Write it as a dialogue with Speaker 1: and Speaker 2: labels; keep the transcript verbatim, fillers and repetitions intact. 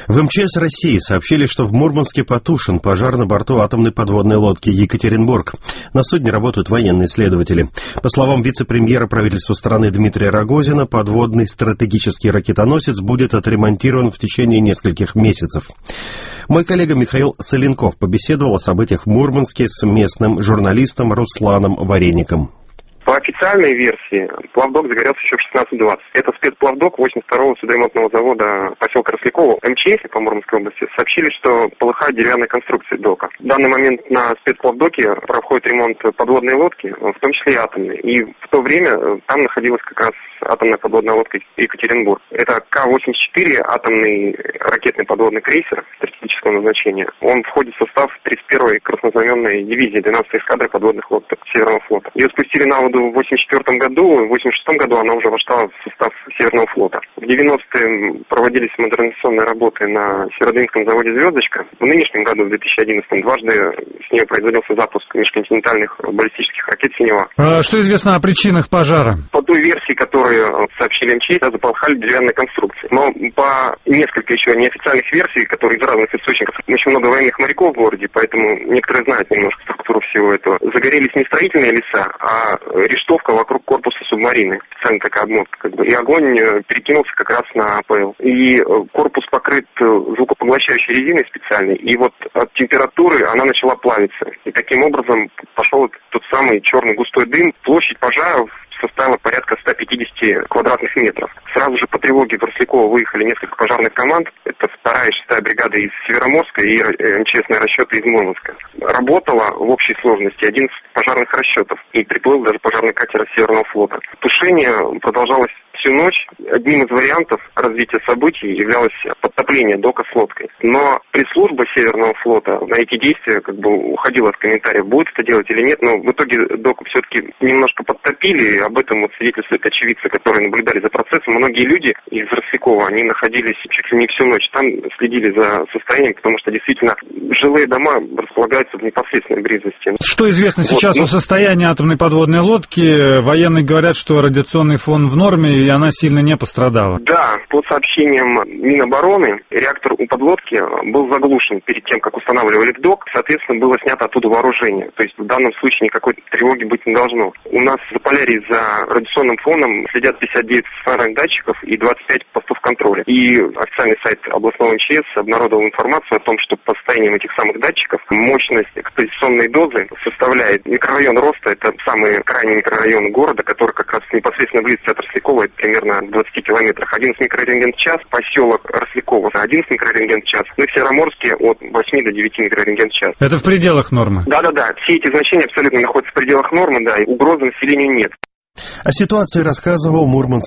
Speaker 1: В эм че эс России сообщили, что в Мурманске потушен пожар на борту атомной подводной лодки «Екатеринбург». На судне работают военные следователи. По словам вице-премьера правительства страны Дмитрия Рогозина, подводный стратегический ракетоносец будет отремонтирован в течение нескольких месяцев. Мой коллега Михаил Соленков побеседовал о событиях в Мурманске с местным журналистом Русланом Вареником.
Speaker 2: По официальной версии, плавдок загорелся еще в шестнадцать двадцать. Это спецплавдок восемьдесят второго судоремонтного завода поселка Росляково. эм че эс по Мурманской области сообщили, что полыхает деревянная конструкция дока. В данный момент на спецплавдоке проходит ремонт подводной лодки, в том числе и атомной. И в то время там находилась как раз атомная подводная лодка «Екатеринбург». Это Ка восемьдесят четыре, атомный ракетный подводный крейсер стратегического назначения. Он входит в состав тридцать первой краснознаменной дивизии двенадцатой эскадры подводных лодок Северного флота. Ее спустили на воду в восемьдесят четвертом году, в восемьдесят шестом году она уже вошла в состав Северного флота. В девяностые проводились модернизационные работы на Северодвинском заводе «Звездочка». В нынешнем году, в две тысячи одиннадцатом, дважды с нее производился запуск межконтинентальных баллистических ракет «Синева».
Speaker 3: А что известно о причинах пожара?
Speaker 2: По той версии, которую сообщили эм че эс, заполыхали деревянные конструкции. Но по несколько еще неофициальных версий, которые из разных источников, очень много военных моряков в городе, поэтому некоторые знают немножко структуру всего этого. Загорелись не строительные леса, а рештовка вокруг корпуса субмарины, специально такая обмотка, как бы, и огонь перекинулся как раз на АПЛ. И корпус покрыт звукопоглощающей резиной специальной, и вот от температуры она начала плавиться. И таким образом пошел тот самый черный густой дым. Площадь пожара составила порядка ста пятидесяти квадратных метров. Сразу же по тревоге в Росляково выехали несколько пожарных команд. Это вторая и шестая бригада из Североморска и эм че эс-ные расчеты из Мурманска. Работало в общей сложности одиннадцать пожарных расчетов, и приплыл даже пожарный катер Северного флота. Тушение продолжалось всю ночь. Одним из вариантов развития событий являлось подтопление дока с лодкой. Но пресс-служба Северного флота на эти действия как бы уходила от комментариев, будет это делать или нет, но в итоге док все-таки немножко подтопили, и об этом вот свидетельствуют очевидцы, которые наблюдали за процессом. Многие люди из Рослякова, они находились чуть ли не всю ночь там, следили за состоянием, потому что действительно жилые дома располагаются в непосредственной близости.
Speaker 3: Что известно сейчас вот, ну... о состоянии атомной подводной лодки? Военные говорят, что радиационный фон в норме, и она сильно не пострадала.
Speaker 2: Да, по сообщениям Минобороны, реактор у подлодки был заглушен перед тем, как устанавливали в док. Соответственно, было снято оттуда вооружение. То есть в данном случае никакой тревоги быть не должно. У нас в Заполярье за радиационным фоном следят пятьдесят девять стационарных датчиков и двадцать пять постов контроля. И официальный сайт областного эм че эс обнародовал информацию о том, что по состояниям этих самых датчиков мощность экспозиционной дозы составляет микрорайон роста. Это самый крайний микрорайон города, который как раз непосредственно близко от Рослякова, это примерно в двадцати километрах. одиннадцать микрорентген в час, поселок Росляково одиннадцать микрорентген в час, ну и в Североморске от восьми до девяти микрорентген в час.
Speaker 3: Это в пределах нормы?
Speaker 2: Да-да-да, все эти значения абсолютно находятся в пределах нормы, да, и угрозы населению нет.
Speaker 1: О ситуации рассказывал мурманский